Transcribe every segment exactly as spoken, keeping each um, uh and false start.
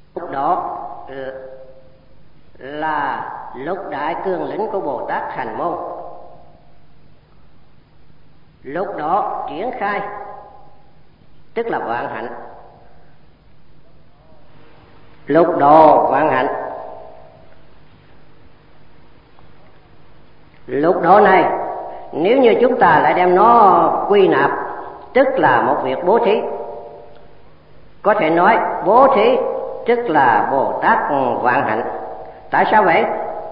Lúc đó là lúc đại cương lĩnh của Bồ Tát Hành Môn, lúc đó triển khai tức là vạn hạnh. Lúc đó vạn hạnh, lúc đó này nếu như chúng ta lại đem nó quy nạp tức là một việc bố thí. Có thể nói bố thí tức là Bồ Tát vạn hạnh. Tại sao vậy?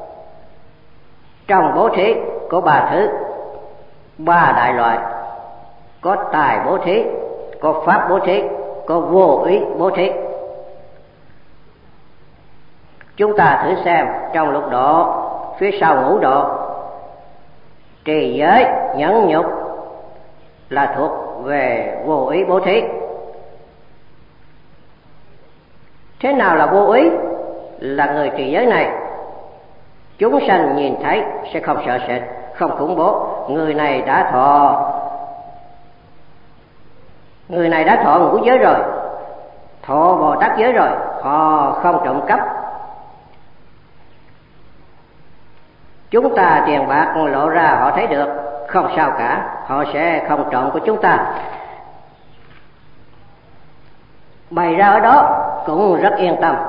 Trong bố thí có ba thứ, ba đại loại: có tài bố thí, có pháp bố thí, có vô ý bố thí. Chúng ta thử xem, trong lúc đó phía sau ngũ độ, trì giới, nhẫn nhục là thuộc về vô ý bố thí. Thế nào là vô ý? Là người trì giới này chúng sanh nhìn thấy sẽ không sợ sệt, không khủng bố. Người này đã thọ Người này đã thọ ngũ giới rồi, thọ Bồ Tát giới rồi, họ không trộm cắp. Chúng ta tiền bạc lộ ra họ thấy được, không sao cả, họ sẽ không trộm của chúng ta. Bày ra ở đó cũng rất yên tâm,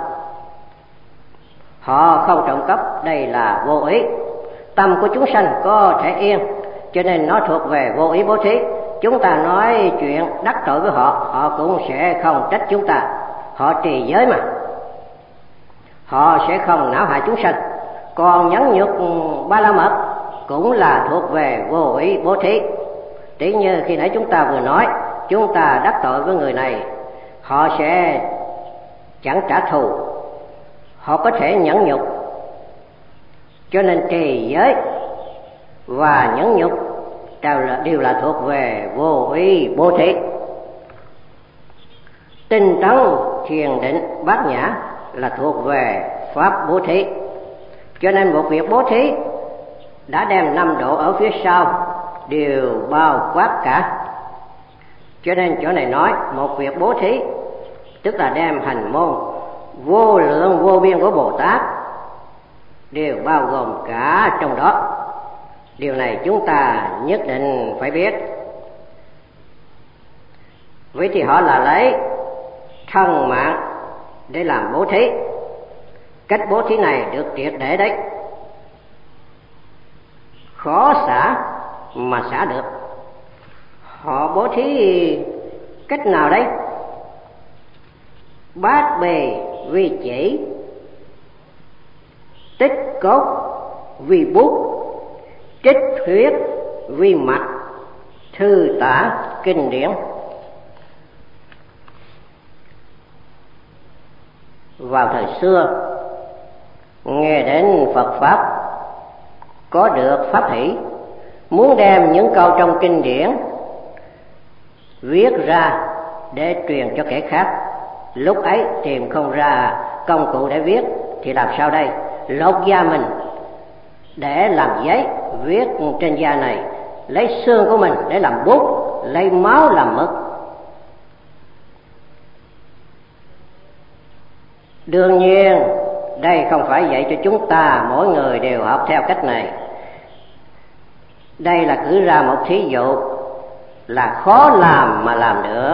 họ không trộm cắp, đây là vô ý. Tâm của chúng sanh có thể yên, cho nên nó thuộc về vô ý bố thí. Chúng ta nói chuyện đắc tội với họ, họ cũng sẽ không trách chúng ta. Họ trì giới mà, họ sẽ không não hại chúng sanh. Còn nhẫn nhục ba la mật cũng là thuộc về vô ý bố thí. Tỷ như khi nãy chúng ta vừa nói, chúng ta đắc tội với người này, họ sẽ chẳng trả thù, họ có thể nhẫn nhục. Cho nên trì giới và nhẫn nhục đều là, đều là thuộc về vô ý bố thí. Tinh tấn, thiền định, bát nhã là thuộc về pháp bố thí. Cho nên một việc bố thí đã đem năm độ ở phía sau đều bao quát cả. Cho nên chỗ này nói một việc bố thí tức là đem hành môn vô lượng vô biên của Bồ Tát đều bao gồm cả trong đó. Điều này chúng ta nhất định phải biết. Vậy thì họ là lấy thân mạng để làm bố thí. Cách bố thí này được triệt để đấy, khó xả mà xả được. Họ bố thí cách nào đấy? Bát bề vì chỉ, tích cốt vì bút, trích huyết vì mạch, thư tả kinh điển. Vào thời xưa nghe đến Phật Pháp có được pháp hỷ, muốn đem những câu trong kinh điển viết ra để truyền cho kẻ khác. Lúc ấy tìm không ra công cụ để viết thì làm sao đây? Lột da mình để làm giấy, viết trên da này, lấy xương của mình để làm bút, lấy máu làm mực. Đương nhiên đây không phải dạy cho chúng ta mỗi người đều học theo cách này. Đây là cứ ra một thí dụ là khó làm mà làm được.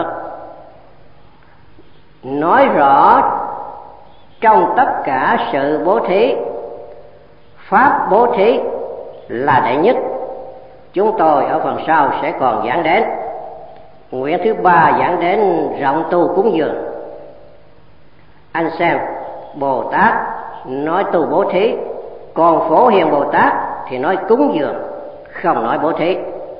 Nói rõ trong tất cả sự bố thí, pháp bố thí là đệ nhất. Chúng tôi ở phần sau sẽ còn giảng đến. Nguyện thứ ba giảng đến rộng tu cúng dường. Anh xem, Bồ Tát nói tu bố thí, còn Phổ Hiền Bồ Tát thì nói cúng dường, không nói bố thí.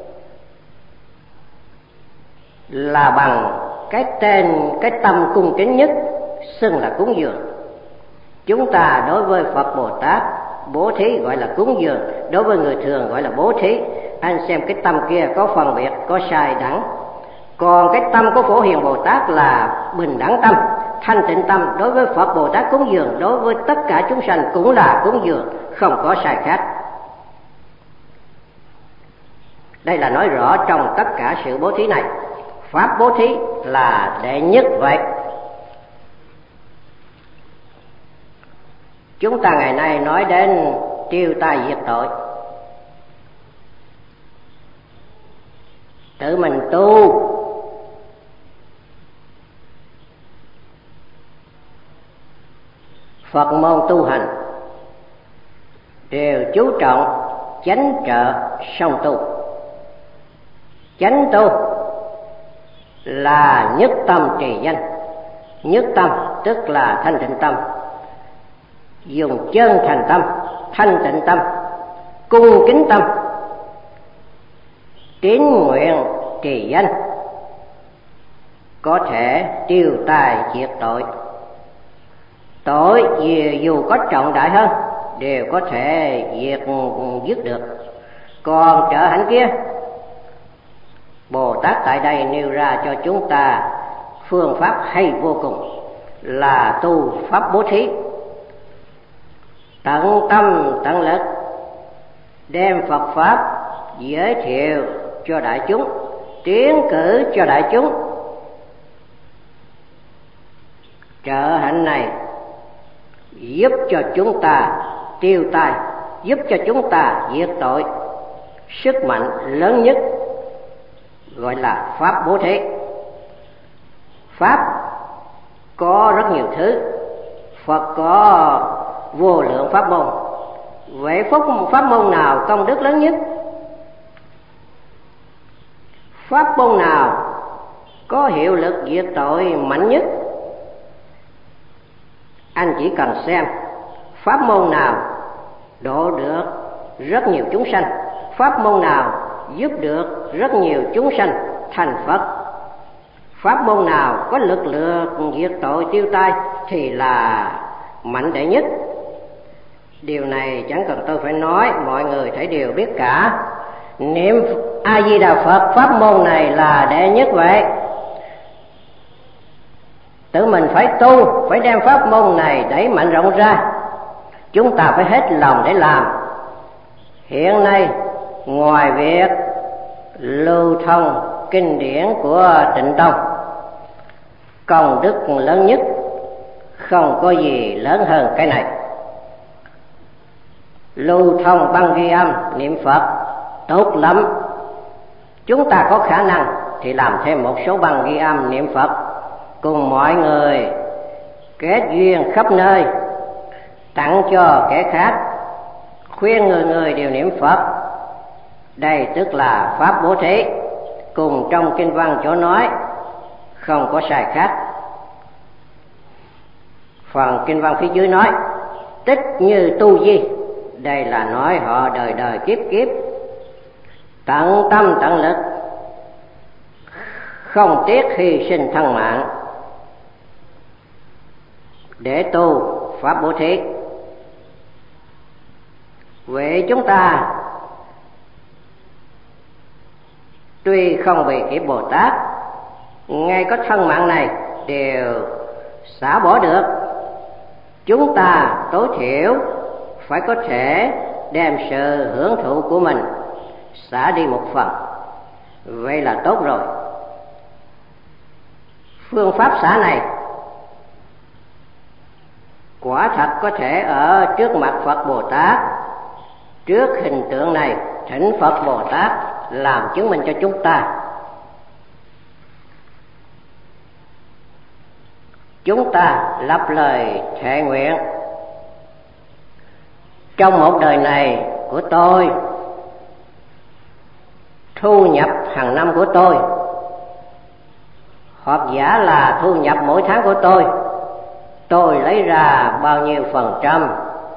Là bằng cái tên, cái tâm cung kính nhất xưng là cúng dường. Chúng ta đối với Phật Bồ Tát bố thí gọi là cúng dường, đối với người thường gọi là bố thí. Anh xem cái tâm kia có phân biệt, có sai đẳng. Còn cái tâm của Phổ Hiền Bồ Tát là bình đẳng tâm, thanh tịnh tâm. Đối với Phật Bồ Tát cúng dường, đối với tất cả chúng sanh cũng là cúng dường, không có sai khác. Đây là nói rõ trong tất cả sự bố thí này, pháp bố thí là đệ nhất vậy. Chúng ta ngày nay nói đến tiêu tai diệt tội, tự mình tu Phật môn tu hành đều chú trọng chánh trợ song tu. Chánh tu là nhất tâm trì danh. Nhất tâm tức là thanh tịnh tâm, dùng chân thành tâm, thanh tịnh tâm, cung kính tâm, tín nguyện trì danh, có thể tiêu tai diệt tội. Tội dù có trọng đại hơn đều có thể diệt dứt được. Còn trợ hạnh kia, Bồ Tát tại đây nêu ra cho chúng ta phương pháp hay vô cùng là tu pháp bố thí. Tận tâm tận lực đem Phật pháp giới thiệu cho đại chúng, tiến cử cho đại chúng. Trợ hạnh này giúp cho chúng ta tiêu tai, giúp cho chúng ta diệt tội. Sức mạnh lớn nhất gọi là pháp bố thí. Pháp có rất nhiều thứ, Phật có vô lượng pháp môn. Vậy pháp môn nào công đức lớn nhất? Pháp môn nào có hiệu lực diệt tội mạnh nhất? Anh chỉ cần xem pháp môn nào độ được rất nhiều chúng sanh, pháp môn nào giúp được rất nhiều chúng sanh thành Phật, pháp môn nào có lực lượng diệt tội tiêu tai thì là mạnh đệ nhất. Điều này chẳng cần tôi phải nói, mọi người thấy đều biết cả. Niệm A Di Đà Phật, pháp môn này là đệ nhất vậy. Tự mình phải tu, phải đem pháp môn này đẩy mạnh rộng ra. Chúng ta phải hết lòng để làm. Hiện nay ngoài việc lưu thông kinh điển của Tịnh Tông, công đức lớn nhất không có gì lớn hơn cái này. Lưu thông băng ghi âm niệm Phật tốt lắm. Chúng ta có khả năng thì làm thêm một số băng ghi âm niệm Phật, cùng mọi người kết duyên khắp nơi, tặng cho kẻ khác, khuyên người người đều niệm Phật. Đây tức là pháp bố thí, cùng trong kinh văn chỗ nói, không có sai khác. Phần kinh văn phía dưới nói tích như tu di, đây là nói họ đời đời kiếp kiếp tận tâm tận lực, không tiếc hy sinh thân mạng để tu pháp bố thí. Vậy chúng ta tuy không bị kịp Bồ Tát, ngay có thân mạng này đều xả bỏ được, chúng ta tối thiểu phải có thể đem sự hưởng thụ của mình xả đi một phần, vậy là tốt rồi. Phương pháp xả này quả thật có thể ở trước mặt Phật Bồ Tát, trước hình tượng này thỉnh Phật Bồ Tát làm chứng minh cho chúng ta. Chúng ta lập lời thệ nguyện: trong một đời này của tôi, thu nhập hàng năm của tôi, hoặc giả là thu nhập mỗi tháng của tôi, tôi lấy ra bao nhiêu phần trăm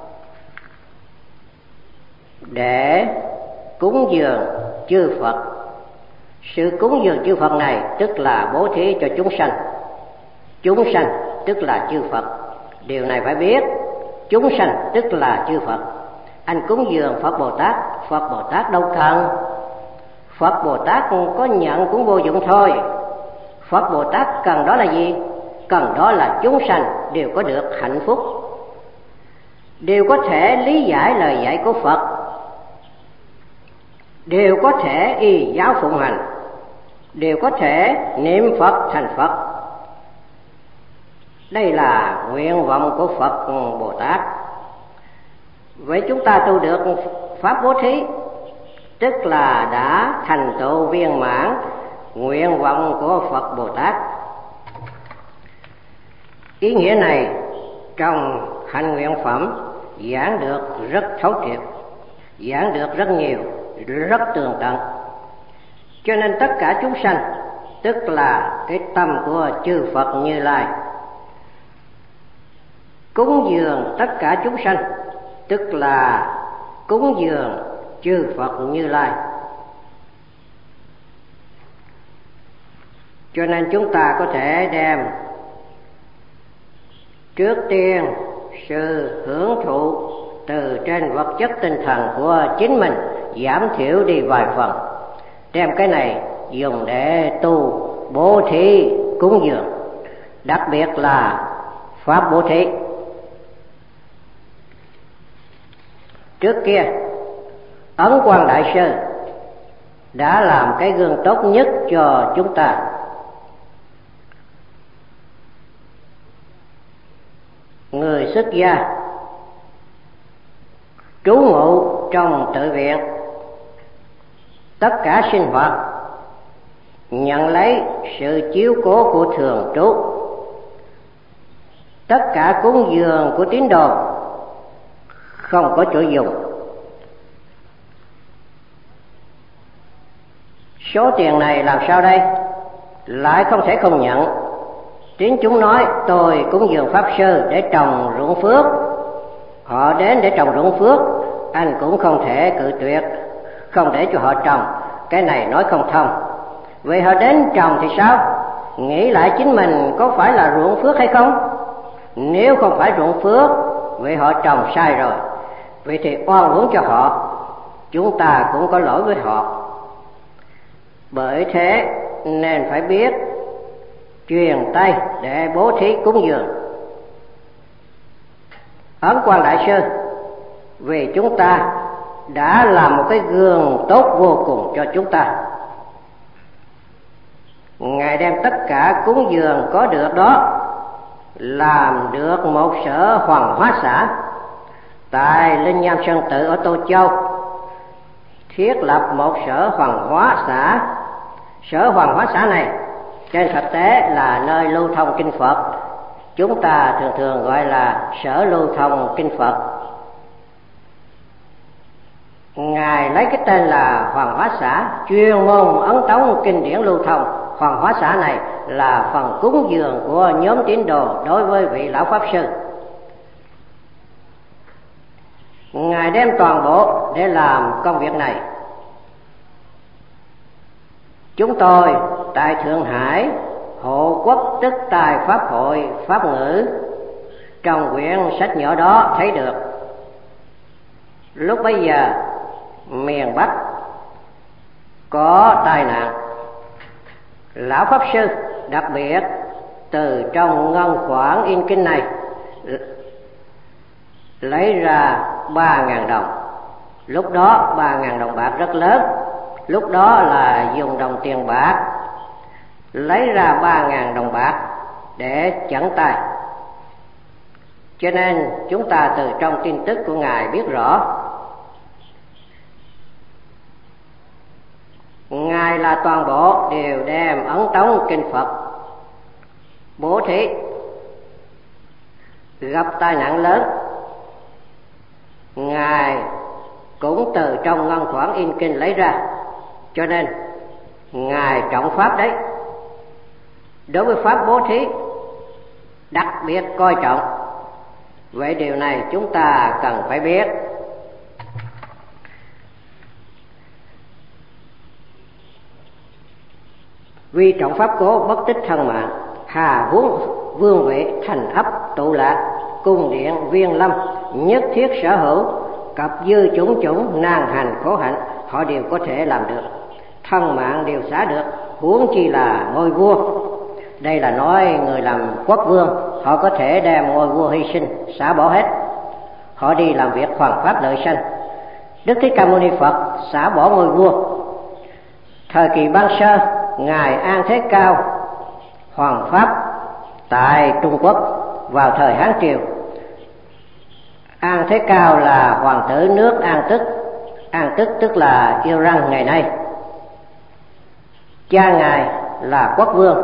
để cúng dường chư Phật. Sự cúng dường chư Phật này tức là bố thí cho chúng sanh. Chúng sanh tức là chư Phật. Điều này phải biết, chúng sanh tức là chư Phật. Anh cúng dường Phật Bồ Tát, Phật Bồ Tát đâu cần. Phật Bồ Tát có nhận cũng vô dụng thôi. Phật Bồ Tát cần đó là gì? Cần đó là chúng sanh đều có được hạnh phúc, đều có thể lý giải lời dạy của Phật, đều có thể y giáo phụng hành, đều có thể niệm Phật thành Phật. Đây là nguyện vọng của Phật Bồ Tát. Vậy chúng ta tu được pháp bố thí, tức là đã thành tựu viên mãn nguyện vọng của Phật Bồ Tát. Ý nghĩa này trong Hạnh Nguyện Phẩm giảng được rất thấu triệt, giảng được rất nhiều, rất tường tận. Cho nên tất cả chúng sanh, tức là cái tâm của chư Phật Như Lai, cúng dường tất cả chúng sanh, tức là cúng dường chư Phật Như Lai. Cho nên chúng ta có thể đem trước tiên sự hưởng thụ từ trên vật chất tinh thần của chính mình giảm thiểu đi vài phần, đem cái này dùng để tu bố thí cúng dường, đặc biệt là pháp bố thí. Trước kia Ấn Quang Đại Sư đã làm cái gương tốt nhất cho chúng ta. Người xuất gia trú ngụ trong tự viện, tất cả sinh hoạt nhận lấy sự chiếu cố của thường trú, tất cả cúng dường của tín đồ không có chỗ dùng. Số tiền này làm sao đây? Lại không thể không nhận. Tín chúng nói tôi cúng dường pháp sư để trồng ruộng phước, họ đến để trồng ruộng phước, anh cũng không thể cự tuyệt, không để cho họ trồng. Cái này nói không thông. Vậy họ đến trồng thì sao? Nghĩ lại chính mình có phải là ruộng phước hay không? Nếu không phải ruộng phước, vậy họ trồng sai rồi. Vậy thì oan uổng cho họ, chúng ta cũng có lỗi với họ. Bởi thế nên phải biết truyền tay để bố thí cúng dường. Ấn Quang Đại Sư vì chúng ta đã làm một cái gương tốt vô cùng cho chúng ta. Ngài đem tất cả cúng dường có được đó làm được một sở Hoàng Hóa Xã tại Linh Nham Sơn Tự ở Tô Châu, thiết lập một sở Hoàng Hóa Xã. Sở Hoàng Hóa Xã này trên thực tế là nơi lưu thông kinh Phật, chúng ta thường thường gọi là sở lưu thông kinh Phật. Ngài lấy cái tên là Hoàng Hóa Xã, chuyên môn ấn tống kinh điển lưu thông. Hoàng Hóa Xã này là phần cúng dường của nhóm tín đồ đối với vị lão pháp sư. Ngài đem toàn bộ để làm công việc này. Chúng tôi tại Thượng Hải Hộ Quốc Tức Tài Pháp Hội Pháp Ngữ trong quyển sách nhỏ đó thấy được, lúc bấy giờ miền Bắc có tai nạn, lão pháp sư đặc biệt từ trong ngân khoản in kinh này lấy ra ba ngàn đồng. Lúc đó ba ngàn đồng bạc rất lớn, lúc đó là dùng đồng tiền bạc, lấy ra ba ngàn đồng bạc để chẩn tay. Cho nên chúng ta từ trong tin tức của Ngài biết rõ Ngài là toàn bộ đều đem ấn tống kinh Phật bố thí. Gặp tai nạn lớn, Ngài cũng từ trong ngân khoản in kinh lấy ra. Cho nên Ngài trọng pháp đấy. Đối với pháp bố thí đặc biệt coi trọng. Vậy điều này chúng ta cần phải biết. Vì trọng pháp cố bất tích thân mạng, hà huống vương vệ thành ấp tụ lạc, cung điện viên lâm, nhất thiết sở hữu, cập dư chủng chủng nan hành khổ hạnh, họ đều có thể làm được. Thân mạng đều xả được, huống chi là ngôi vua. Đây là nói người làm quốc vương, họ có thể đem ngôi vua hy sinh, xả bỏ hết. Họ đi làm việc hoàn pháp lợi sanh. Đức Thích Ca Mâu Ni Phật xả bỏ ngôi vua. Thời kỳ ban sơ, Ngài An Thế Cao hoàng pháp tại Trung Quốc vào thời Hán Triều, An Thế Cao là hoàng tử nước An Tức. An Tức tức là Iran ngày nay. Cha ngài là Quốc Vương.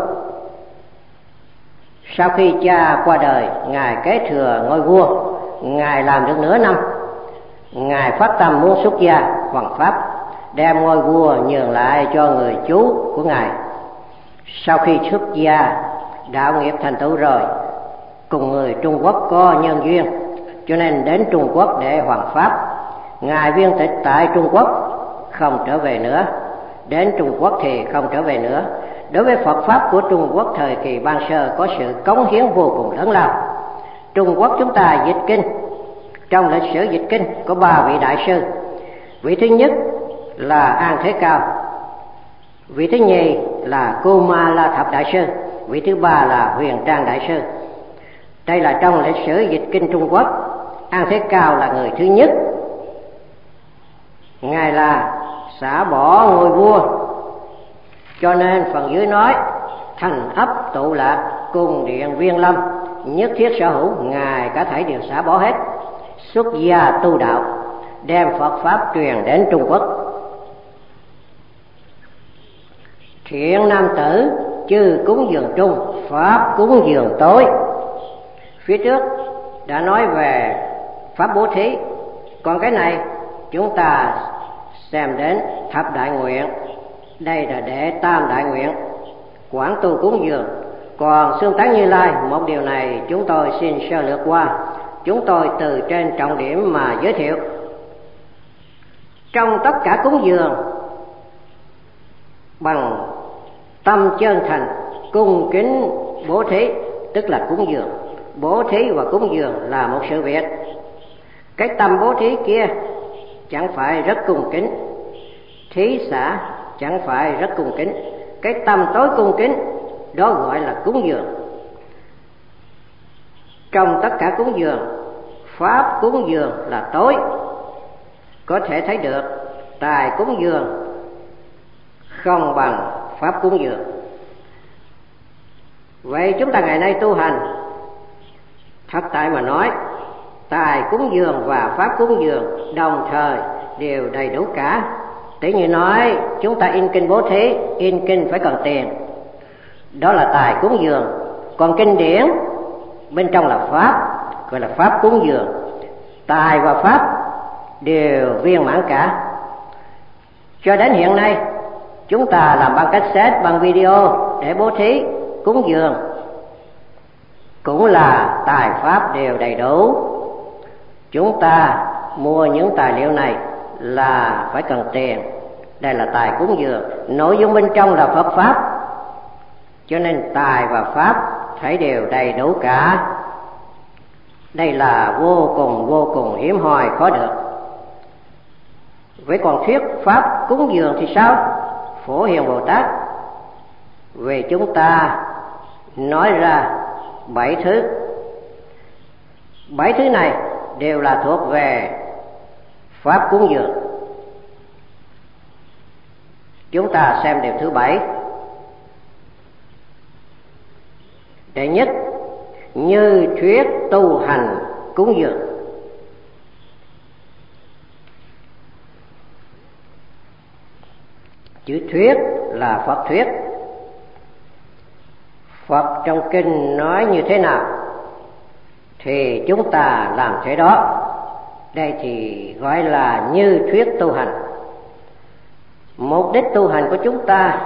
Sau khi cha qua đời, ngài kế thừa ngôi vua. Ngài làm được nửa năm, ngài phát tâm muốn xuất gia hoằng pháp, đem ngôi vua nhường lại cho người chú của ngài. Sau khi xuất gia, đạo nghiệp thành tựu rồi, cùng người Trung Quốc có nhân duyên, cho nên đến Trung Quốc để hoằng pháp. Ngài viên tịch tại Trung Quốc, không trở về nữa. Đến Trung Quốc thì không trở về nữa. Đối với Phật pháp của Trung Quốc thời kỳ ban sơ có sự cống hiến vô cùng lớn lao. Trung Quốc chúng ta dịch kinh, trong lịch sử dịch kinh có ba vị đại sư. Vị thứ nhất là An Thế Cao, vị thứ nhì là Cô Ma La Thập đại sư, vị thứ ba là Huyền Trang đại sư. Đây là trong lịch sử dịch kinh Trung Quốc. An Thế Cao là người thứ nhất. Ngài là xả bỏ ngôi vua, cho nên phần dưới nói thành ấp tụ lạc cung điện Viên Lâm, nhất thiết sở hữu. Ngài cả thảy đều xả bỏ hết, xuất gia tu đạo, đem Phật pháp truyền đến Trung Quốc. Thiện nam tử chư cúng dường trung, pháp cúng dường tối. Phía trước đã nói về pháp bố thí, còn cái này chúng ta xem đến thập đại nguyện. Đây là đệ tam đại nguyện, quảng tu cúng dường. Còn xương tán Như Lai, một điều này chúng tôi xin sơ lược qua, chúng tôi từ trên trọng điểm mà giới thiệu. Trong tất cả cúng dường, bằng tâm chân thành cung kính bố thí, tức là cúng dường. Bố thí và cúng dường là một sự việc. Cái tâm bố thí kia chẳng phải rất cung kính, thí xả chẳng phải rất cung kính. Cái tâm tối cung kính đó gọi là cúng dường. Trong tất cả cúng dường, pháp cúng dường là tối. Có thể thấy được tài cúng dường không bằng pháp cúng dường. Vậy chúng ta ngày nay tu hành, thật tại mà nói, tài cúng dường và pháp cúng dường đồng thời đều đầy đủ cả. Tỷ như nói chúng ta in kinh bố thí, in kinh phải cần tiền, đó là tài cúng dường. Còn kinh điển bên trong là pháp, gọi là pháp cúng dường. Tài và pháp đều viên mãn cả. Cho đến hiện nay chúng ta làm băng cassette, băng video để bố thí cúng dường, cũng là tài pháp đều đầy đủ. Chúng ta mua những tài liệu này là phải cần tiền. Đây là tài cúng dường, nội dung bên trong là Phật pháp, cho nên tài và pháp thấy đều đầy đủ cả. Đây là vô cùng vô cùng hiếm hoi khó được. Vậy còn thuyết pháp cúng dường thì sao? Phổ Hiền Bồ Tát về chúng ta nói ra bảy thứ. Bảy thứ này đều là thuộc về pháp cúng dường. Chúng ta xem điều thứ bảy. Đệ nhất, như thuyết tu hành cúng dường. Chữ thuyết là Phật thuyết. Phật trong kinh nói như thế nào thì chúng ta làm thế đó. Đây thì gọi là như thuyết tu hành. Mục đích tu hành của chúng ta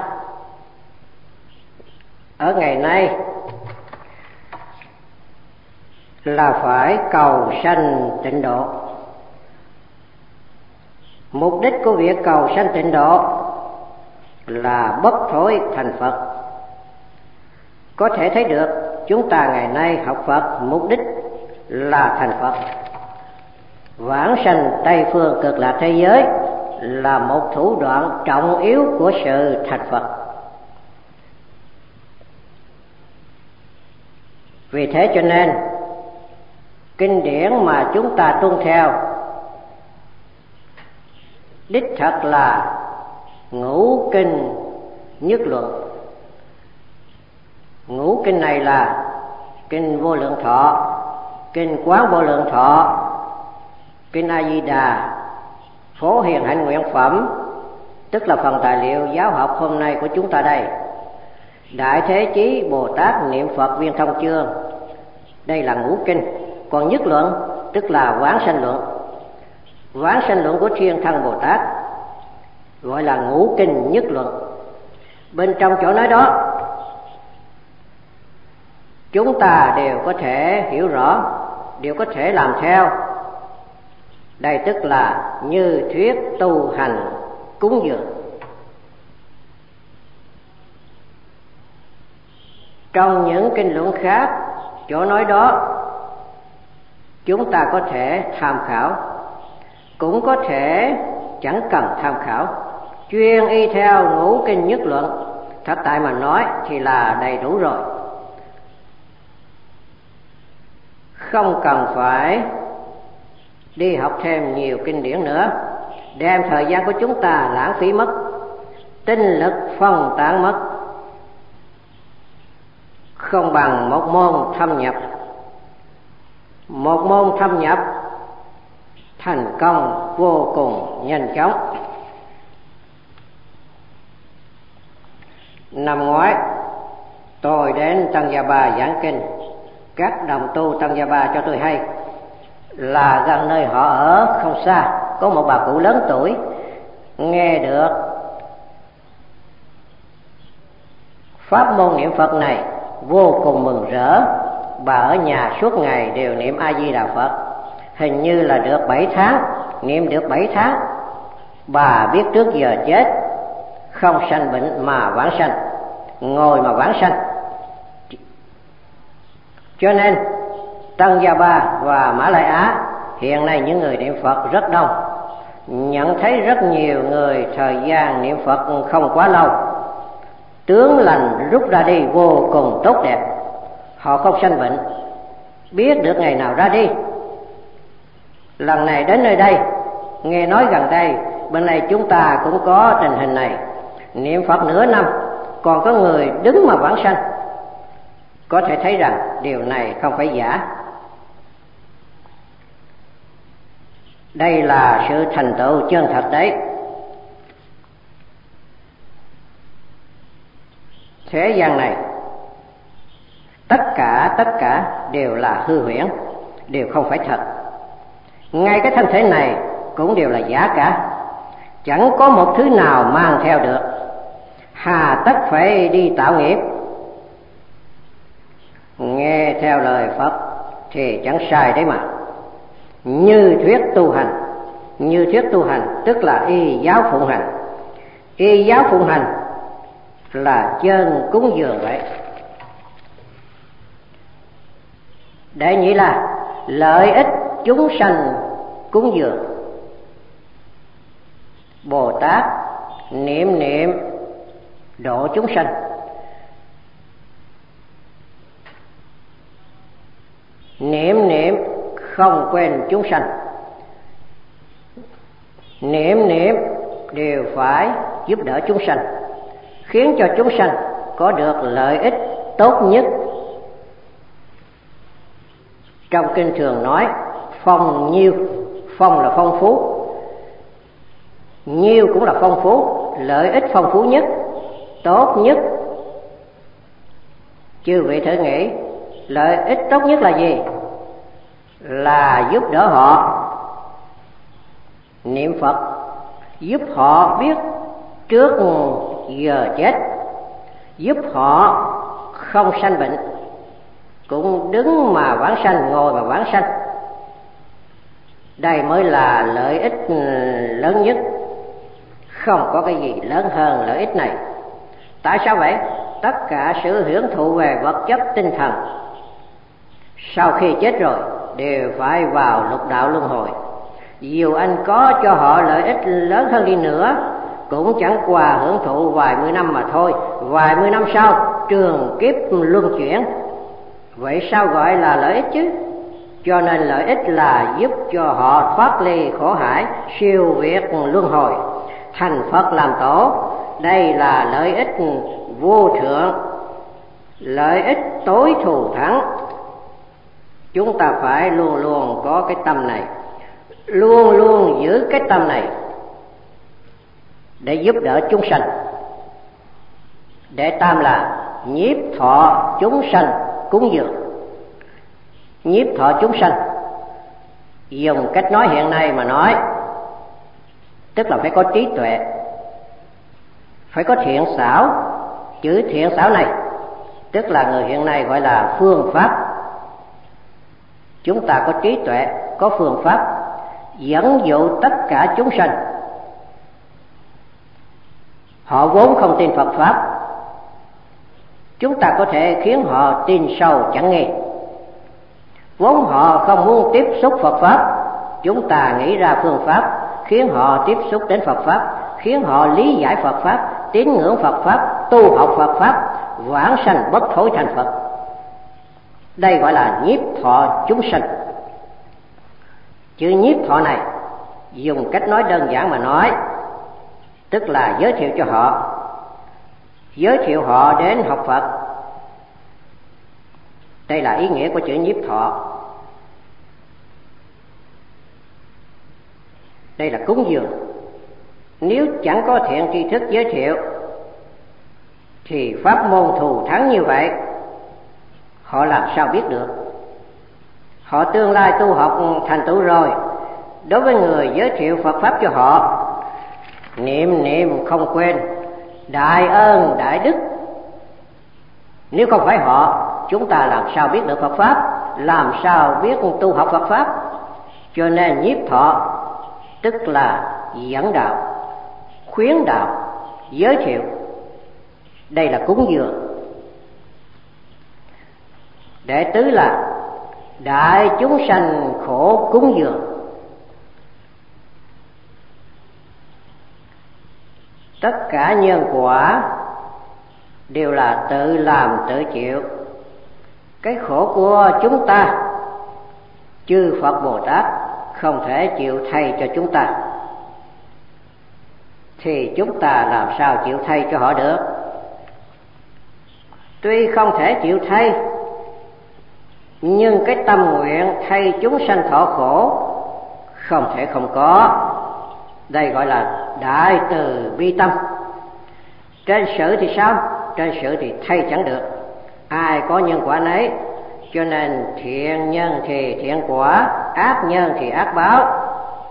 ở ngày nay là phải cầu sanh tịnh độ. Mục đích của việc cầu sanh tịnh độ là bất thối thành Phật. Có thể thấy được chúng ta ngày nay học Phật mục đích là thành Phật. Vãng sanh Tây phương cực lạc thế giới là một thủ đoạn trọng yếu của sự thành Phật. Vì thế cho nên kinh điển mà chúng ta tuân theo đích thật là ngũ kinh nhất luận. Ngũ kinh này là kinh Vô Lượng Thọ, kinh Quán Vô Lượng Thọ, Kinh A Di Đà Phổ Hiền Hạnh Nguyện Phẩm, tức là phần tài liệu giáo học hôm nay của chúng ta đây. Đại Thế Chí Bồ Tát Niệm Phật Viên Thông Chương, đây là ngũ kinh. Còn nhất luận tức là Quán Sanh Luận. Quán Sanh Luận của Thiên Thân Bồ Tát gọi là ngũ kinh nhất luận. Bên trong chỗ nói đó chúng ta đều có thể hiểu rõ, đều có thể làm theo. Đây tức là như thuyết tu hành cúng dường. Trong những kinh luận khác, chỗ nói đó chúng ta có thể tham khảo, cũng có thể chẳng cần tham khảo, chuyên y theo ngũ kinh nhất luận. Thật tại mà nói thì là đầy đủ rồi, không cần phải đi học thêm nhiều kinh điển nữa, đem thời gian của chúng ta lãng phí mất, tinh lực phân tán mất, không bằng một môn thâm nhập. Một môn thâm nhập thành công vô cùng nhanh chóng. Năm ngoái tôi đến Tăng Gia Ba giảng kinh, các đồng tu Tăng Gia Ba cho tôi hay là gần nơi họ ở không xa có một bà cụ lớn tuổi nghe được pháp môn niệm Phật này vô cùng mừng rỡ. Bà ở nhà suốt ngày đều niệm A Di Đà Phật, hình như là được bảy tháng, niệm được bảy tháng. Bà biết trước giờ chết không sanh bệnh mà vãng sanh, ngồi mà vãng sanh. Cho nên Tăng Gia Ba và Mã Lai Á hiện nay những người niệm Phật rất đông. Nhận thấy rất nhiều người thời gian niệm Phật không quá lâu, tướng lành rút ra đi vô cùng tốt đẹp. Họ không sanh bệnh, biết được ngày nào ra đi. Lần này đến nơi đây, nghe nói gần đây bên này chúng ta cũng có tình hình này, niệm Phật nửa năm còn có người đứng mà vãng sanh. Có thể thấy rằng điều này không phải giả. Đây là sự thành tựu chân thật đấy. Thế gian này tất cả tất cả đều là hư huyễn, đều không phải thật. Ngay cái thân thể này cũng đều là giả cả, chẳng có một thứ nào mang theo được. Hà tất phải đi tạo nghiệp. Nghe theo lời Phật thì chẳng sai đấy mà. Như thuyết tu hành, như thuyết tu hành tức là y giáo phụng hành. Y giáo phụng hành là chân cúng dường vậy. Đệ nhị là lợi ích chúng sanh cúng dường. Bồ Tát niệm niệm độ chúng sanh, niệm niệm không quên chúng sanh, niệm niệm đều phải giúp đỡ chúng sanh, khiến cho chúng sanh có được lợi ích tốt nhất. Trong kinh thường nói phong nhiêu, phong là phong phú, nhiêu cũng là phong phú, lợi ích phong phú nhất, tốt nhất. Chư vị thử nghĩ, lợi ích tốt nhất là gì? Là giúp đỡ họ niệm Phật, giúp họ biết trước giờ chết, giúp họ không sanh bệnh, cũng đứng mà vãng sanh, ngồi mà vãng sanh. Đây mới là lợi ích lớn nhất, không có cái gì lớn hơn lợi ích này. Tại sao vậy? Tất cả sự hưởng thụ về vật chất tinh thần sau khi chết rồi đều phải vào lục đạo luân hồi. Dù anh có cho họ lợi ích lớn hơn đi nữa, cũng chẳng qua hưởng thụ vài mươi năm mà thôi. Vài mươi năm sau trường kiếp luân chuyển, vậy sao gọi là lợi ích chứ? Cho nên lợi ích là giúp cho họ thoát ly khổ hải, siêu việt luân hồi, thành Phật làm tổ. Đây là lợi ích vô thượng, lợi ích tối thù thắng. Chúng ta phải luôn luôn có cái tâm này. luôn luôn giữ cái tâm này để giúp đỡ chúng sanh. Đệ tam là nhiếp thọ chúng sanh cúng dường. Nhiếp thọ chúng sanh, dùng cách nói hiện nay mà nói, tức là phải có trí tuệ, phải có thiện xảo. Chữ thiện xảo này tức là người hiện nay gọi là phương pháp. Chúng ta có trí tuệ, có phương pháp dẫn dụ tất cả chúng sanh. Họ vốn không tin Phật pháp, chúng ta có thể khiến họ tin sâu chẳng nghi. Vốn họ không muốn tiếp xúc Phật pháp, chúng ta nghĩ ra phương pháp khiến họ tiếp xúc đến Phật pháp, khiến họ lý giải Phật pháp, tín ngưỡng Phật pháp, tu học Phật pháp, vãng sanh bất thối thành Phật. Đây gọi là nhiếp thọ chúng sanh. Chữ nhiếp thọ này dùng cách nói đơn giản mà nói, tức là giới thiệu cho họ, giới thiệu họ đến học Phật. Đây là ý nghĩa của chữ nhiếp thọ. Đây là cúng dường. Nếu chẳng có thiện tri thức giới thiệu thì pháp môn thù thắng như vậy họ làm sao biết được? Họ tương lai tu học thành tựu rồi, đối với người giới thiệu Phật pháp cho họ, niệm niệm không quên đại ơn đại đức. Nếu không phải họ, chúng ta làm sao biết được Phật pháp, làm sao biết tu học Phật pháp? Cho nên nhiếp thọ tức là dẫn đạo, khuyến đạo, giới thiệu. Đây là cúng dường. Đệ tứ là đại chúng sanh khổ cúng dường. Tất cả nhân quả đều là tự làm tự chịu. Cái khổ của chúng ta, chư Phật Bồ Tát không thể chịu thay cho chúng ta, thì chúng ta làm sao chịu thay cho họ được? Tuy không thể chịu thay, nhưng cái tâm nguyện thay chúng sanh thọ khổ không thể không có. Đây gọi là đại từ bi tâm. Trên sự thì sao? Trên sự thì thay chẳng được, ai có nhân quả nấy. Cho nên thiện nhân thì thiện quả, ác nhân thì ác báo.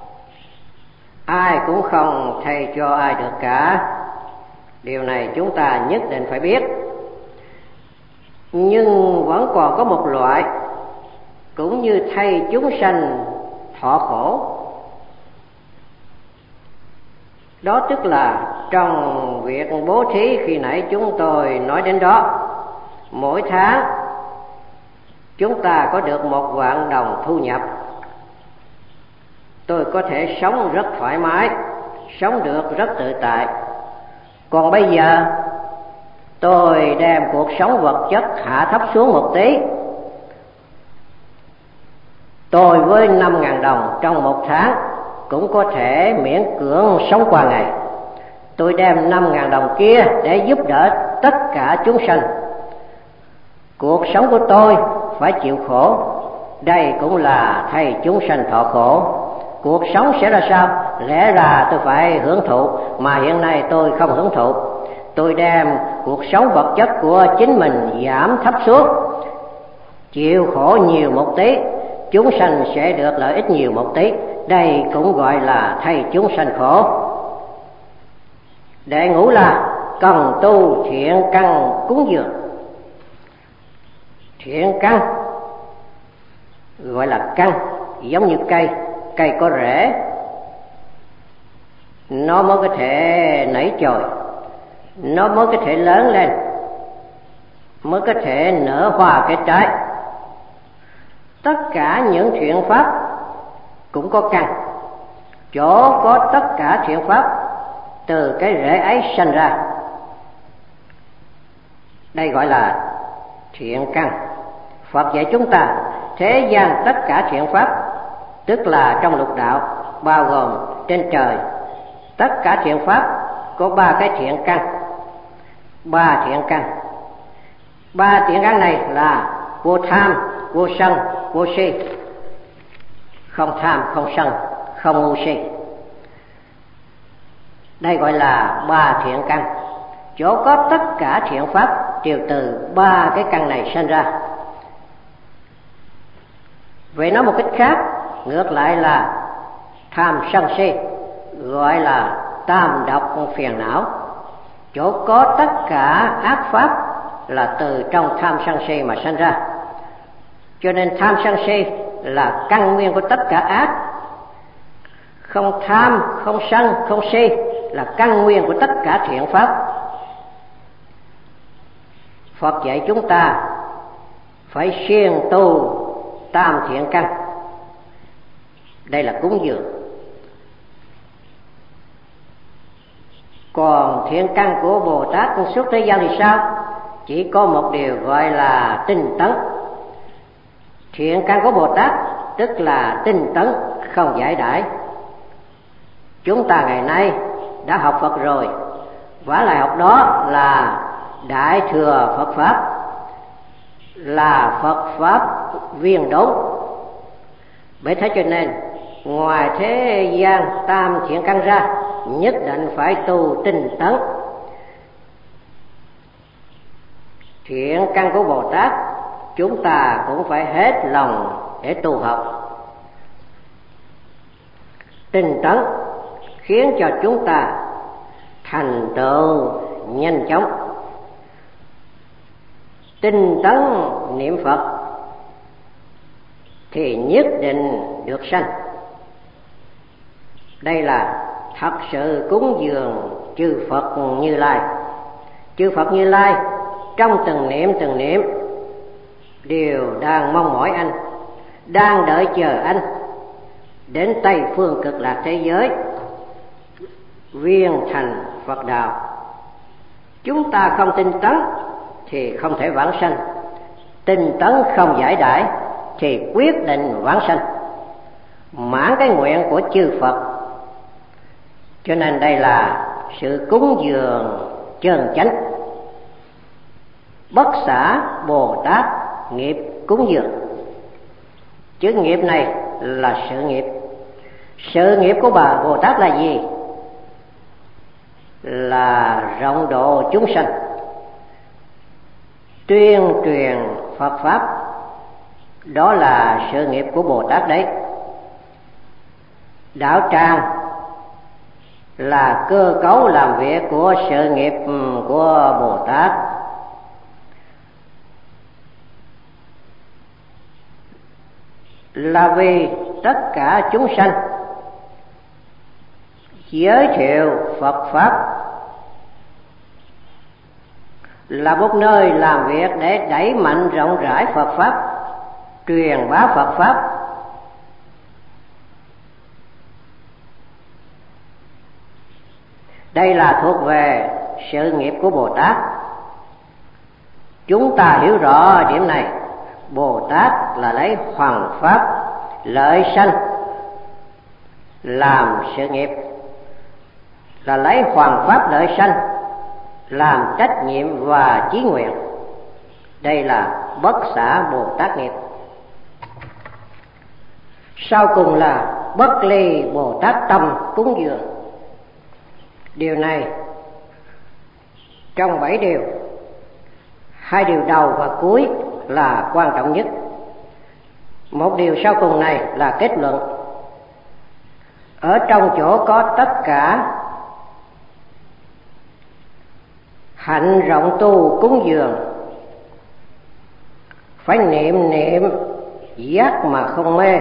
Ai cũng không thay cho ai được cả. Điều này chúng ta nhất định phải biết. Nhưng vẫn còn có một loại cũng như thay chúng sanh thọ khổ. Đó tức là trong việc bố thí khi nãy chúng tôi nói đến đó. Mỗi tháng chúng ta có được một vạn đồng thu nhập, tôi có thể sống rất thoải mái, sống được rất tự tại. Còn bây giờ tôi đem cuộc sống vật chất hạ thấp xuống một tí. Tôi với năm ngàn đồng trong một tháng cũng có thể miễn cưỡng sống qua ngày. Tôi đem năm ngàn đồng kia để giúp đỡ tất cả chúng sanh. Cuộc sống của tôi phải chịu khổ, đây cũng là thay chúng sanh thọ khổ. Cuộc sống sẽ ra sao? Lẽ ra tôi phải hưởng thụ, mà hiện nay tôi không hưởng thụ. Tôi đem cuộc sống vật chất của chính mình giảm thấp xuống, chịu khổ nhiều một tí, chúng sanh sẽ được lợi ích nhiều một tí. Đây cũng gọi là thay chúng sanh khổ. Đệ ngũ là cần tu thiện căn cúng dường. Thiện căn gọi là căn, giống như cây, cây có rễ, nó mới có thể nảy chồi, nó mới có thể lớn lên, mới có thể nở hoa kết trái. Tất cả những thiện pháp cũng có căn, chỗ có tất cả thiện pháp từ cái rễ ấy sanh ra. Đây gọi là thiện căn. Phật dạy chúng ta thế gian tất cả thiện pháp, tức là trong lục đạo, bao gồm trên trời, tất cả thiện pháp có ba cái thiện căn. Ba thiện căn. Ba thiện căn này là vô tham, vô sân, vô si. Không tham, không sân, không ngu si. Đây gọi là ba thiện căn. Chỗ có tất cả thiện pháp đều từ ba cái căn này sinh ra. Vậy nói một cách khác, ngược lại là tham sân si, gọi là tam độc phiền não. Chỗ có tất cả ác pháp là từ trong tham sân si mà sinh ra. Cho nên tham sân si là căn nguyên của tất cả ác. Không tham, không sân, không si là căn nguyên của tất cả thiện pháp. Phật dạy chúng ta phải siêng tu tam thiện căn. Đây là cúng dường. Còn thiện căn của Bồ Tát suốt thế gian thì sao? Chỉ có một điều gọi là tinh tấn. Thiện căn của Bồ Tát tức là tinh tấn, không giải đãi. Chúng ta ngày nay đã học Phật rồi, vả lại học đó là Đại Thừa Phật Pháp, là Phật Pháp viên đốn. Bởi thế cho nên ngoài thế gian tam thiện căn ra, nhất định phải tu tinh tấn. Thiện căn của Bồ Tát chúng ta cũng phải hết lòng để tu học. Tinh tấn khiến cho chúng ta thành tựu nhanh chóng. Tinh tấn niệm Phật thì nhất định được sanh. Đây là thật sự cúng dường chư Phật Như Lai. Chư Phật Như Lai trong từng niệm từng niệm đều đang mong mỏi anh, đang đợi chờ anh đến Tây Phương Cực Lạc thế giới viên thành Phật đạo. Chúng ta không tinh tấn thì không thể vãng sanh, tinh tấn không giải đãi thì quyết định vãng sanh, mãn cái nguyện của chư Phật. Cho nên đây là sự cúng dường chân chánh. Bất xả Bồ Tát nghiệp cúng dường. Chữ nghiệp này là sự nghiệp. Sự nghiệp của bà Bồ Tát là gì? Là rộng độ chúng sanh, tuyên truyền Phật Pháp. Đó là sự nghiệp của Bồ Tát đấy. Đạo tràng là cơ cấu làm việc của sự nghiệp của Bồ Tát. Là vì tất cả chúng sanh giới thiệu Phật Pháp, là một nơi làm việc để đẩy mạnh rộng rãi Phật Pháp, truyền bá Phật Pháp. Đây là thuộc về sự nghiệp của Bồ Tát. Chúng ta hiểu rõ điểm này. Bồ Tát là lấy hoằng pháp lợi sanh làm sự nghiệp, là lấy hoằng pháp lợi sanh làm trách nhiệm và chí nguyện. Đây là bất xả Bồ Tát nghiệp. Sau cùng là bất ly Bồ Tát tâm cúng dường. Điều này trong bảy điều, hai điều đầu và cuối là quan trọng nhất. Một điều sau cùng này là kết luận. Ở trong chỗ có tất cả hạnh rộng tu cúng dường, phải niệm niệm giác mà không mê.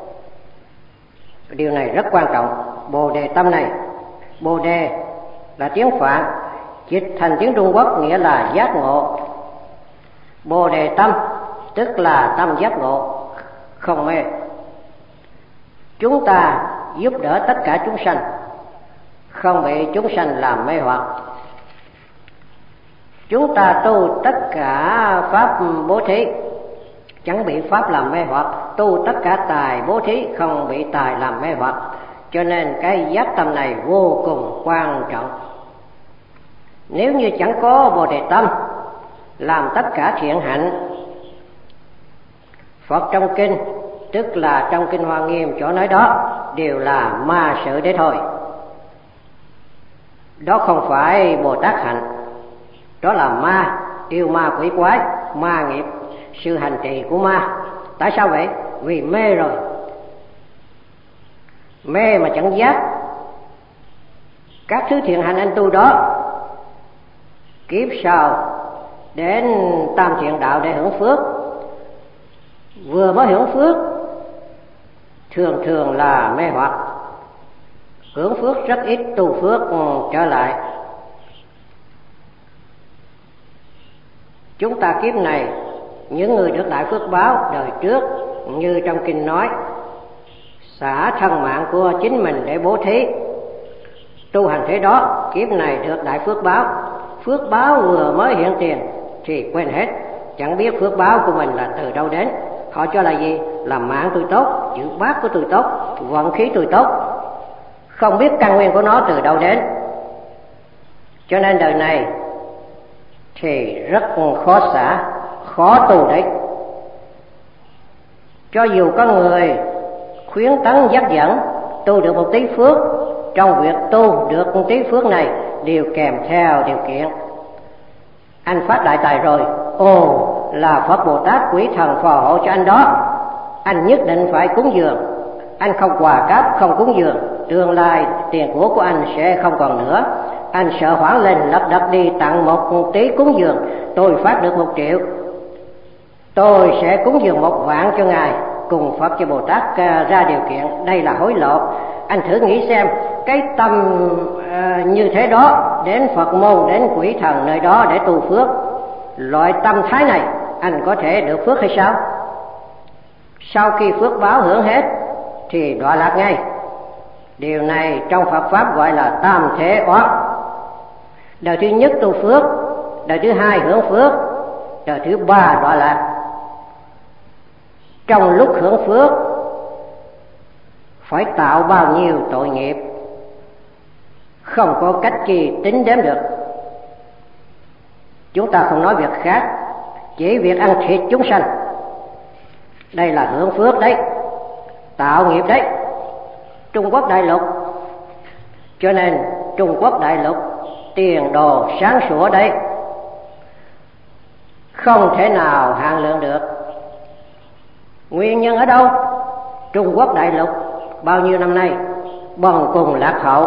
Điều này rất quan trọng. Bồ đề tâm này, Bồ đề là tiếng Phạn, dịch thành tiếng Trung Quốc nghĩa là giác ngộ. Bồ đề tâm tức là tâm giác ngộ, không mê. Chúng ta giúp đỡ tất cả chúng sanh, không bị chúng sanh làm mê hoặc. Chúng ta tu tất cả pháp bố thí, chẳng bị pháp làm mê hoặc. Tu tất cả tài bố thí, không bị tài làm mê hoặc. Cho nên cái giác tâm này vô cùng quan trọng. Nếu như chẳng có Bồ đề tâm làm tất cả thiện hạnh, Phật trong kinh tức là trong Kinh Hoa Nghiêm chỗ nói đó đều là ma sự đấy thôi. Đó không phải Bồ Tát hạnh, đó là ma, yêu ma quỷ quái, ma nghiệp, sự hành trì của ma. Tại sao vậy? Vì mê rồi, mê mà chẳng giác các thứ thiện hành anh tu đó, kiếp sau đến tam thiện đạo để hưởng phước. Vừa mới hưởng phước thường thường là mê hoặc, hưởng phước rất ít, tu phước trở lại. Chúng ta kiếp này, những người được đại phước báo đời trước, như trong kinh nói, xả thân mạng của chính mình để bố thí, tu hành thế đó, kiếp này được đại phước báo. Phước báo vừa mới hiện tiền thì quên hết, chẳng biết phước báo của mình là từ đâu đến. Họ cho là gì? Là mạng tôi tốt, chữ bát của tôi tốt, vận khí tôi tốt, không biết căn nguyên của nó từ đâu đến. Cho nên đời này thì rất khó xả, khó tu đấy. Cho dù có người khuyến tấn dắt dẫn tu được một tí phước, trong việc tu được một tí phước này đều kèm theo điều kiện. Anh phát đại tài rồi, ồ là Phật Bồ Tát quỷ thần phò hộ cho anh đó, anh nhất định phải cúng dường. Anh không quà cáp, không cúng dường, tương lai tiền của của anh sẽ không còn nữa. Anh sợ hoảng lên lật đật đi tặng một tí cúng dường, tôi phát được một triệu, tôi sẽ cúng dường một vạn cho ngài, cùng Phật cho Bồ Tát ra điều kiện. Đây là hối lộ. Anh thử nghĩ xem, cái tâm uh, như thế đó đến Phật môn, đến quỷ thần nơi đó để tu phước, loại tâm thái này anh có thể được phước hay sao? Sau khi phước báo hưởng hết thì đọa lạc ngay. Điều này trong Phật pháp gọi là tam thế oán. Đời thứ nhất tu phước, đời thứ hai hưởng phước, đời thứ ba đọa lạc. Trong lúc hưởng phước phải tạo bao nhiêu tội nghiệp, không có cách chi tính đếm được. Chúng ta không nói việc khác, chỉ việc ăn thịt chúng sanh, đây là hưởng phước đấy, tạo nghiệp đấy. Trung Quốc đại lục, cho nên Trung Quốc đại lục tiền đồ sáng sủa đấy, không thể nào hạn lượng được. Nguyên nhân ở đâu? Trung Quốc đại lục bao nhiêu năm nay bần cùng lạc hậu,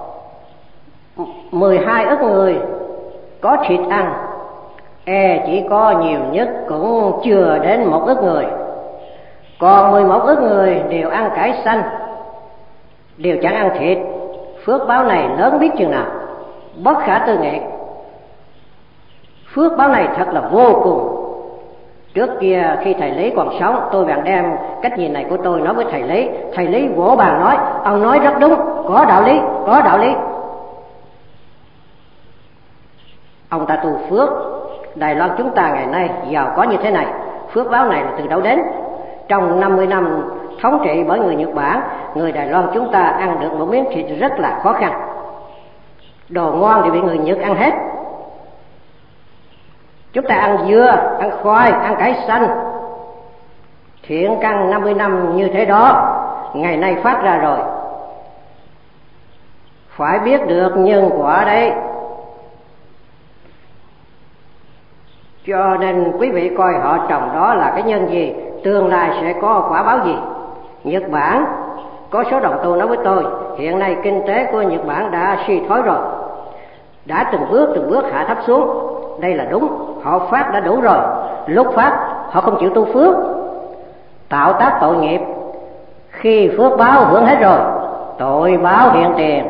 mười hai ức người có thịt ăn, e chỉ có nhiều nhất cũng chưa đến một ức người, còn mười một ức người đều ăn cải xanh, đều chẳng ăn thịt. Phước báo này lớn biết chừng nào, bất khả tư nghị. Phước báo này thật là vô cùng. Trước kia khi thầy Lý còn sống, tôi bèn đem cách nhìn này của tôi nói với thầy Lý. Thầy Lý vỗ bàn nói, ông nói rất đúng, có đạo lý, có đạo lý. Ông ta tu phước. Đài Loan chúng ta ngày nay giàu có như thế này, phước báo này là từ đâu đến? Trong năm mươi năm thống trị bởi người Nhật Bản, người Đài Loan chúng ta ăn được một miếng thịt rất là khó khăn. Đồ ngon thì bị người Nhật ăn hết. Chúng ta ăn dưa, ăn khoai, ăn cải xanh. Thiện căn năm mươi năm như thế đó, ngày nay phát ra rồi. Phải biết được nhân quả đấy. Cho nên quý vị coi họ trồng đó là cái nhân gì, tương lai sẽ có quả báo gì. Nhật Bản, có số đồng tu nói với tôi, hiện nay kinh tế của Nhật Bản đã suy thoái rồi, đã từng bước từng bước hạ thấp xuống. Đây là đúng, họ phát đã đủ rồi. Lúc phát họ không chịu tu phước, tạo tác tội nghiệp. Khi phước báo hưởng hết rồi, tội báo hiện tiền.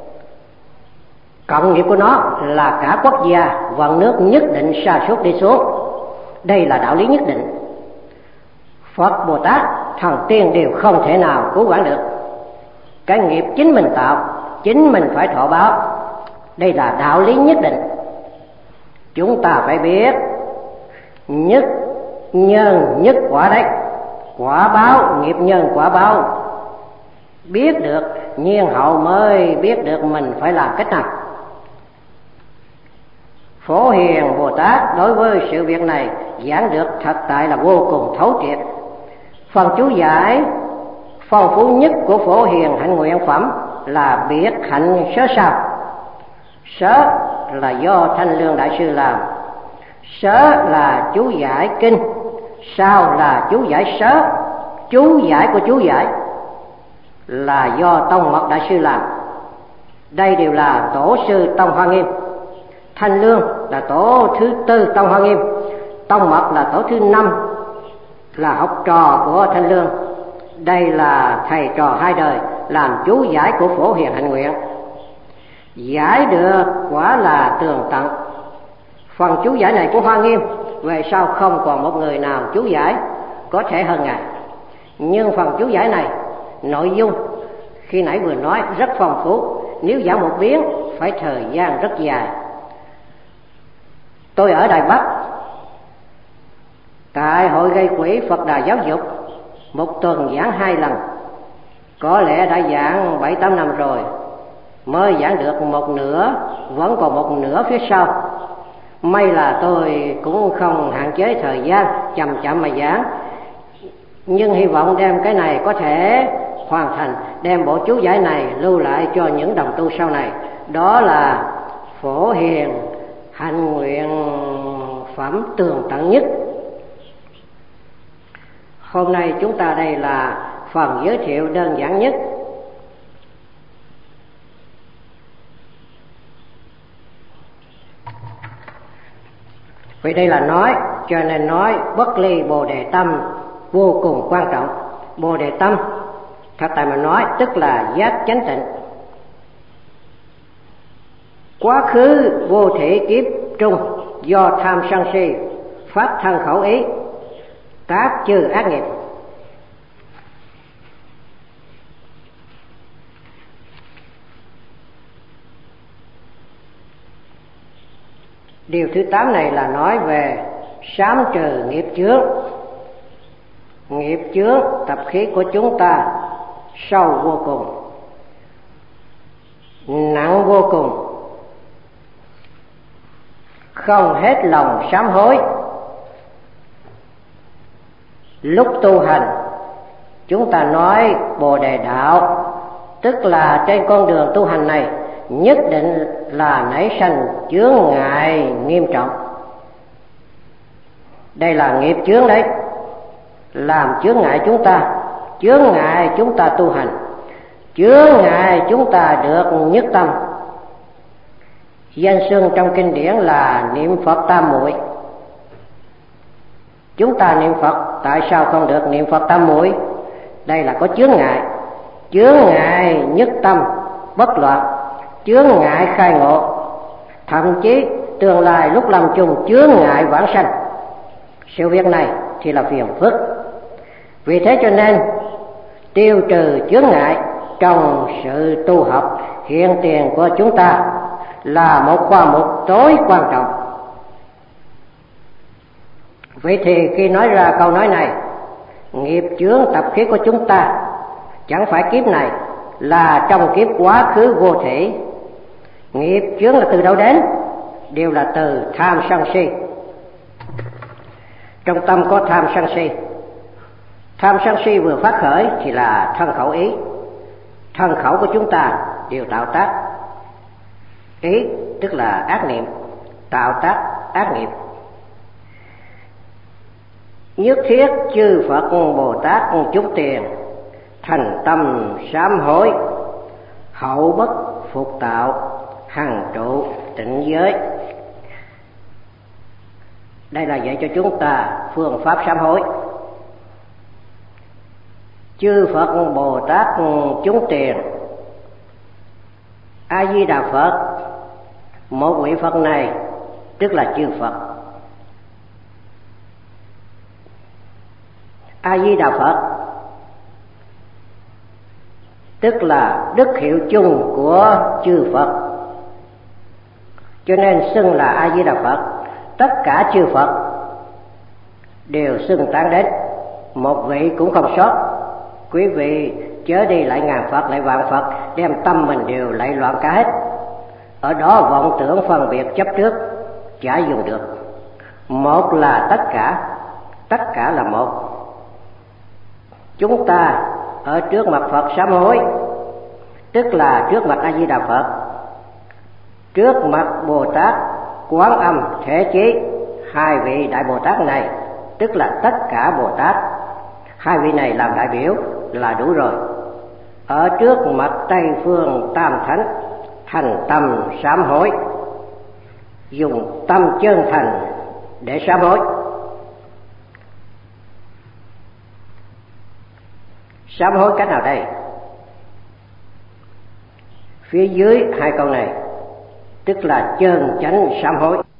Cộng nghiệp của nó là cả quốc gia, vận nước nhất định sa sút đi xuống. Đây là đạo lý nhất định. Phật, Bồ Tát, thần tiên đều không thể nào cứu vãn được. Cái nghiệp chính mình tạo, chính mình phải thọ báo. Đây là đạo lý nhất định. Chúng ta phải biết nhất nhân nhất quả đấy. Quả báo, nghiệp nhân quả báo. Biết được, nhiên hậu mới biết được mình phải làm cách nào. Phổ Hiền Bồ Tát đối với sự việc này giảng được thật tại là vô cùng thấu triệt. Phần chú giải phong phú nhất của Phổ Hiền Hạnh Nguyện Phẩm là biệt hạnh sớ sao. Sớ là do Thanh Lương Đại Sư làm, sớ là chú giải kinh, sao là chú giải sớ. Chú giải của chú giải là do Tông Mật Đại Sư làm. Đây đều là tổ sư Tông Hoa Nghiêm. Thanh Lương là tổ thứ tư Tông Hoa Nghiêm, Tông Mật là tổ thứ năm, là học trò của Thanh Lương. Đây là thầy trò hai đời làm chú giải của Phổ Hiền Hạnh Nguyện. Giải được quả là tường tận. Phần chú giải này của Hoa Nghiêm về sau không còn một người nào chú giải có thể hơn Ngài. Nhưng phần chú giải này, nội dung khi nãy vừa nói rất phong phú, nếu giảng một biến phải thời gian rất dài. Tôi ở Đài Bắc, tại hội gây quỹ Phật Đà Giáo dục, một tuần giảng hai lần, có lẽ đã giảng bảy tám năm rồi, mới giảng được một nửa, vẫn còn một nửa phía sau. May là tôi cũng không hạn chế thời gian, chậm chậm mà giảng, nhưng hy vọng đem cái này có thể hoàn thành, đem bộ chú giải này lưu lại cho những đồng tu sau này. Đó là Phổ Hiền Hạnh Nguyện Phẩm tường tận nhất. Hôm nay chúng ta đây là phần giới thiệu đơn giản nhất. Vì đây là nói, cho nên nói bất ly Bồ Đề Tâm vô cùng quan trọng. Bồ Đề Tâm thật tại mà nói tức là giác chánh tịnh. Quá khứ vô thể kiếp trung do tham sân si phát thân khẩu ý các chư ác nghiệp. Điều thứ tám này là nói về sám trừ nghiệp chướng. Nghiệp chướng tập khí của chúng ta sâu vô cùng, nặng vô cùng, không hết lòng sám hối. Lúc tu hành chúng ta nói Bồ Đề Đạo, tức là trên con đường tu hành này nhất định là nảy sanh chướng ngại nghiêm trọng. Đây là nghiệp chướng đấy, làm chướng ngại chúng ta, chướng ngại chúng ta tu hành, chướng ngại chúng ta được nhất tâm. Danh xưng trong kinh điển là niệm Phật tam muội. Chúng ta niệm Phật tại sao không được niệm Phật tam muội? Đây là có chướng ngại, chướng ngại nhất tâm bất loạn, chướng ngại khai ngộ, thậm chí tương lai lúc làm chung chướng ngại vãng sanh. Sự việc này thì là phiền phức. Vì thế cho nên tiêu trừ chướng ngại trong sự tu học hiện tiền của chúng ta là một khoa mục tối quan trọng. Vậy thì khi nói ra câu nói này, nghiệp chướng tập khí của chúng ta chẳng phải kiếp này, là trong kiếp quá khứ vô thể. Nghiệp chướng là từ đâu đến? Đều là từ tham sân si. Trong tâm có tham sân si, tham sân si vừa phát khởi thì là thân khẩu ý. Thân khẩu của chúng ta đều tạo tác ý, tức là ác niệm, tạo tác ác nghiệp. Nhất thiết chư Phật Bồ Tát chúng tiền thành tâm sám hối, hậu bất phục tạo, hằng trụ tịnh giới. Đây là dạy cho chúng ta phương pháp sám hối. Chư Phật Bồ Tát chúng tiền, A Di Đà Phật, một vị Phật này tức là chư Phật. A Di Đà Phật tức là đức hiệu chung của chư Phật, cho nên xưng là A Di Đà Phật. Tất cả chư Phật đều xưng tán đến, một vị cũng không sót. Quý vị chớ đi lại ngàn Phật lại vạn Phật, đem tâm mình đều lại loạn cả hết. Ở đó vọng tưởng phân biệt chấp trước chả dùng được. Một là tất cả, tất cả là một. chúng ta ở trước mặt Phật sám hối, tức là trước mặt A Di Đà Phật, trước mặt Bồ Tát Quán Âm Thể Chí, hai vị đại Bồ Tát này, tức là tất cả Bồ Tát, hai vị này làm đại biểu là đủ rồi. Ở trước mặt Tây Phương Tam Thánh, thành tâm sám hối, dùng tâm chân thành để sám hối. Sám hối cách nào đây? Phía dưới hai câu này, tức là chân chánh sám hối.